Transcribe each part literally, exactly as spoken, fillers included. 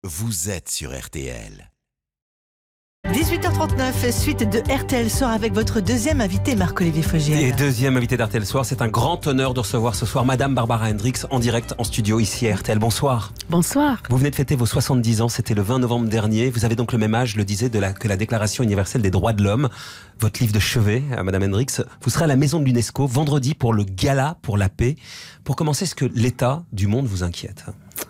vous êtes sur R T L. dix-huit heures trente-neuf, suite de R T L Soir avec votre deuxième invité, Marc-Olivier Fogiel. Et deuxième invité d'R T L Soir, c'est un grand honneur de recevoir ce soir Madame Barbara Hendricks en direct en studio ici à R T L. Bonsoir. Bonsoir. Vous venez de fêter vos soixante-dix ans, c'était le vingt novembre dernier. Vous avez donc le même âge, je le disais, de la, que la Déclaration universelle des droits de l'homme. Votre livre de chevet, Madame Hendricks, vous serez à la Maison de l'UNESCO vendredi pour le Gala pour la paix. Pour commencer, est-ce que l'état du monde vous inquiète ?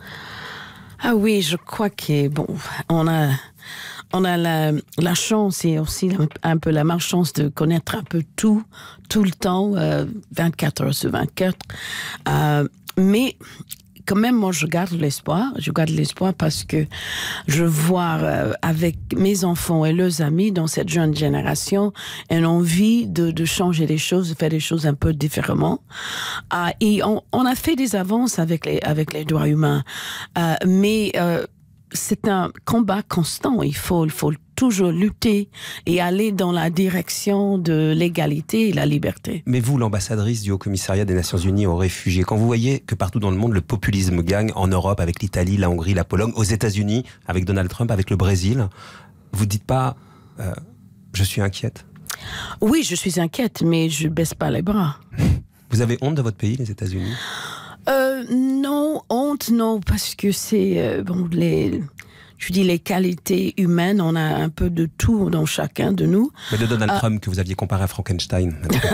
Ah oui, je crois que bon, on a, on a la, la chance et aussi un peu la malchance de connaître un peu tout, tout le temps, euh, vingt-quatre heures sur vingt-quatre. Euh, mais quand même, moi, je garde l'espoir. Je garde l'espoir parce que je vois euh, avec mes enfants et leurs amis dans cette jeune génération une envie de, de changer les choses, de faire des choses un peu différemment. Euh, et on, on a fait des avances avec les, avec les droits humains. Euh, mais euh, c'est un combat constant. Il faut, il faut toujours lutter et aller dans la direction de l'égalité et la liberté. Mais vous, l'ambassadrice du Haut-Commissariat des Nations Unies aux réfugiés, quand vous voyez que partout dans le monde, le populisme gagne, en Europe avec l'Italie, la Hongrie, la Pologne, aux États-Unis avec Donald Trump, avec le Brésil, vous ne dites pas euh, « je suis inquiète ». Oui, je suis inquiète, mais je ne baisse pas les bras. Vous avez honte de votre pays, les États-Unis ? Euh, non, honte, non, parce que c'est, euh, bon, les, je dis les qualités humaines, on a un peu de tout dans chacun de nous. Mais de Donald euh, Trump, que vous aviez comparé à Frankenstein.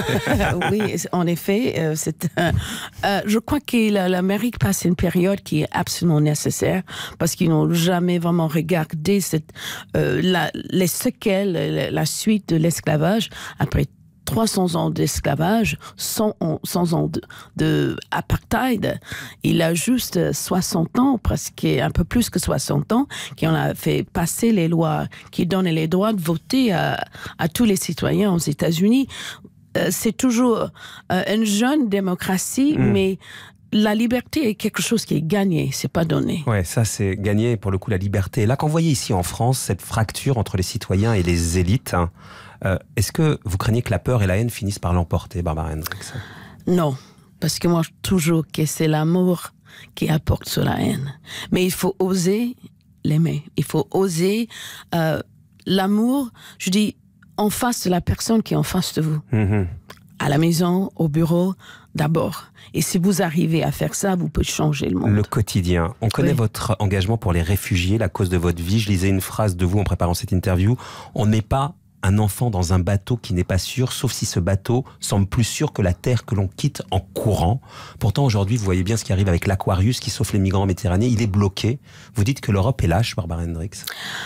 Oui, en effet, euh, c'est, euh, euh, je crois que l'Amérique passe une période qui est absolument nécessaire, parce qu'ils n'ont jamais vraiment regardé cette, euh, la, les séquelles, la, la suite de l'esclavage, après trois cents ans d'esclavage, cent ans de, de apartheid. Il a juste soixante ans, presque un peu plus que soixante ans, qui on a fait passer les lois qui donnent les droits de voter à, à tous les citoyens aux États-Unis. Euh, c'est toujours euh, une jeune démocratie, mmh. mais la liberté est quelque chose qui est gagné, c'est pas donné. Ouais, ça c'est gagné pour le coup la liberté. Là, quand vous voyez ici en France cette fracture entre les citoyens et les élites, hein, euh, est-ce que vous craignez que la peur et la haine finissent par l'emporter, Barbara Hendricks ? Non, parce que moi je toujours que c'est l'amour qui apporte sur la haine. Mais il faut oser l'aimer, il faut oser euh, l'amour. Je dis en face de la personne qui est en face de vous. Mm-hmm. À la maison, au bureau, d'abord. Et si vous arrivez à faire ça, vous pouvez changer le monde. Le quotidien. On connaît oui. votre engagement pour les réfugiés, la cause de votre vie. Je lisais une phrase de vous en préparant cette interview. On n'est pas un enfant dans un bateau qui n'est pas sûr, sauf si ce bateau semble plus sûr que la terre que l'on quitte en courant. Pourtant, aujourd'hui, vous voyez bien ce qui arrive avec l'Aquarius qui sauve les migrants méditerranéens. Il est bloqué. Vous dites que l'Europe est lâche, Barbara Hendricks ?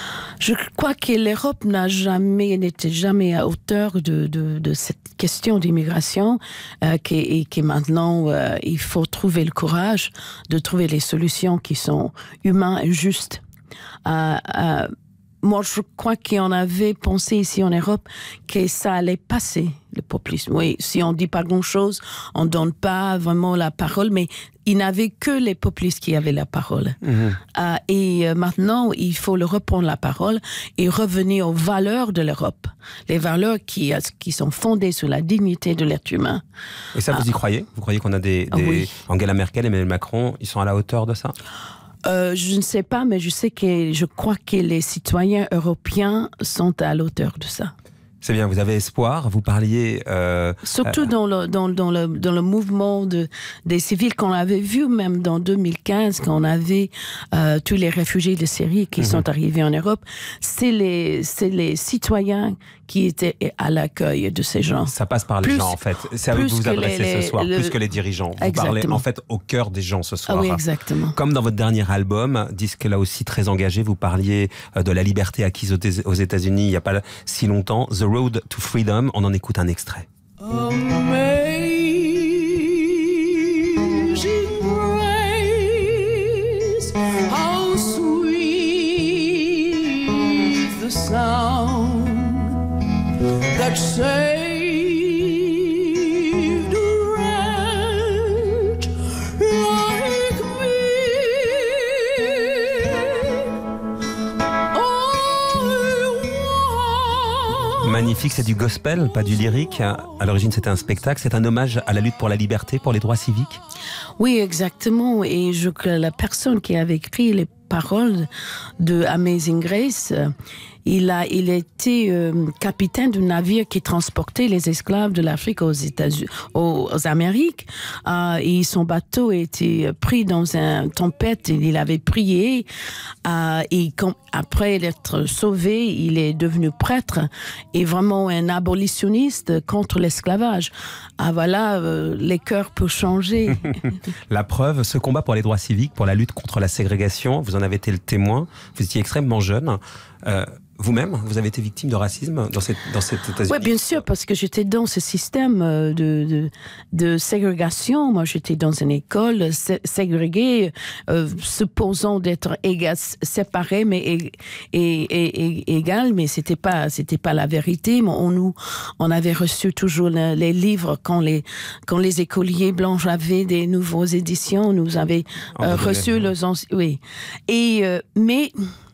Je crois que l'Europe n'a jamais, n'était jamais à hauteur de, de, de cette question d'immigration, euh, qui, et que maintenant, euh, il faut trouver le courage de trouver les solutions qui sont humaines et justes. Euh, euh, Moi, je crois qu'on avait pensé ici en Europe que ça allait passer, le populisme. Oui, si on ne dit pas grand-chose, on ne donne pas vraiment la parole, mais il n'avait que les populistes qui avaient la parole. Mmh. Euh, et maintenant, il faut le reprendre la parole et revenir aux valeurs de l'Europe. Les valeurs qui, qui sont fondées sur la dignité de l'être humain. Et ça, vous y euh, croyez ? Vous croyez qu'on a des... des... Oui. Angela Merkel et Emmanuel Macron, ils sont à la hauteur de ça ? Euh, je ne sais pas, mais je sais que je crois que les citoyens européens sont à l'auteur de ça. C'est bien, vous avez espoir, vous parliez... Euh, Surtout euh, dans, le, dans, dans, le, dans le mouvement de, des civils qu'on avait vu même dans deux mille quinze, quand on avait euh, tous les réfugiés de Syrie qui mm-hmm. sont arrivés en Europe. C'est les, c'est les citoyens qui étaient à l'accueil de ces gens. Ça passe par les plus, gens, en fait. C'est à vous que vous vous adressez les, ce soir, le... plus que les dirigeants. Vous exactement. Parlez en fait au cœur des gens ce soir. Ah oui, exactement. Comme dans votre dernier album, disque là aussi très engagé, vous parliez de la liberté acquise aux États-Unis il n'y a pas si longtemps. The Road to Freedom, on en écoute un extrait. Amazing grace, how sweet the sound that saved a wretch like me. Oh, Magnifique, c'est du gospel, pas du lyrique. À l'origine, c'était un spectacle, c'est un hommage à la lutte pour la liberté, pour les droits civiques. Oui, exactement. Et je crois que la personne qui avait écrit les paroles de Amazing Grace. Il a, il était euh, capitaine d'un navire qui transportait les esclaves de l'Afrique aux États-Unis, aux, aux Amériques. Euh, et son bateau était pris dans une tempête. Il avait prié. Euh, et quand, après être sauvé, il est devenu prêtre et vraiment un abolitionniste contre l'esclavage. Ah voilà, euh, les cœurs peuvent changer. La preuve, ce combat pour les droits civiques, pour la lutte contre la ségrégation, vous en avez été le témoin. Vous étiez extrêmement jeune. Euh, Vous-même, vous avez été victime de racisme dans cette dans cette États-Unis? Oui, bien sûr, parce que j'étais dans ce système de, de, de ségrégation. Moi, j'étais dans une école sé- ségrégée, euh, supposant d'être égal, séparée, mais é- et, et, et, égale, mais c'était pas c'était pas la vérité. On nous on avait reçu toujours le, les livres quand les quand les écoliers blancs avaient des nouvelles éditions. Nous avaient euh, reçu les anciens. Oui, et euh, mais.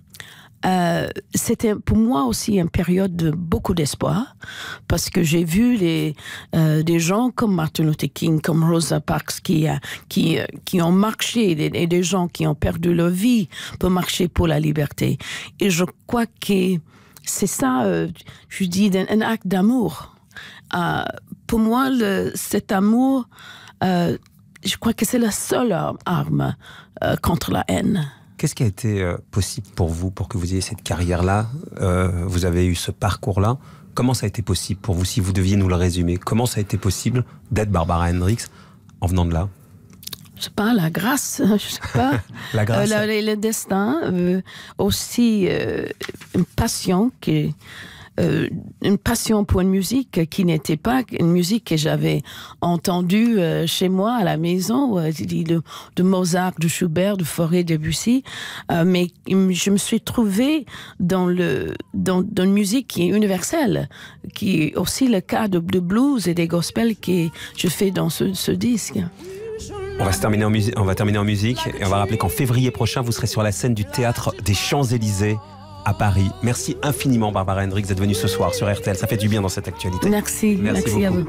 Euh, c'était pour moi aussi une période de beaucoup d'espoir parce que j'ai vu les, euh, des gens comme Martin Luther King, comme Rosa Parks qui, euh, qui, euh, qui ont marché et des, des gens qui ont perdu leur vie pour marcher pour la liberté. Et je crois que c'est ça, euh, je dis, un, un acte d'amour. Euh, pour moi, le, cet amour, euh, je crois que c'est la seule arme euh, contre la haine. Qu'est-ce qui a été euh, possible pour vous, pour que vous ayez cette carrière-là? euh, Vous avez eu ce parcours-là. Comment ça a été possible pour vous, si vous deviez nous le résumer? Comment ça a été possible d'être Barbara Hendricks en venant de là? Je sais pas, la grâce, je sais pas. La grâce. Euh, le, le destin, euh, aussi euh, une passion qui... Euh, une passion pour une musique qui n'était pas une musique que j'avais entendue euh, chez moi à la maison, euh, de, de Mozart, de Schubert, de Fauré, de Debussy, euh, mais je me suis trouvée dans le dans, dans une musique qui est universelle, qui est aussi le cas de, de blues et des gospels que je fais dans ce, ce disque. On va, se terminer en musique, on va terminer en musique et on va rappeler qu'en février prochain, vous serez sur la scène du Théâtre des Champs-Élysées à Paris. Merci infiniment, Barbara Hendricks, d'être venue ce soir sur R T L. Ça fait du bien dans cette actualité. Merci, merci, merci à vous.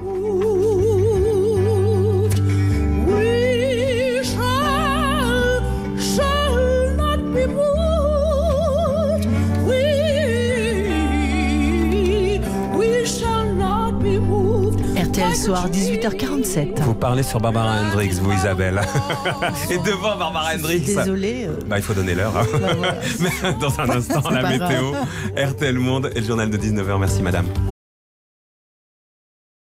R T L Soir, dix-huit heures quarante-sept. Vous parlez sur Barbara Hendricks, vous, Isabelle. Et devant Barbara Hendricks. Désolée. Euh... Bah, il faut donner l'heure. Hein. Bah, voilà. Mais dans un instant, la météo, R T L Monde et le journal de dix-neuf heures. Merci, madame.